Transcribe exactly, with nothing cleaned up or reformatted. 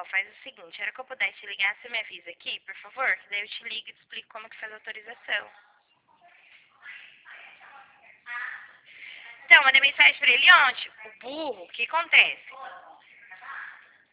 Ó, faz o seguinte, a hora que eu puder te ligar, você me avisa aqui, por favor? Que daí eu te ligo e te explico como que faz a autorização. Então, mandei mensagem pra ele ontem. O burro, o que acontece?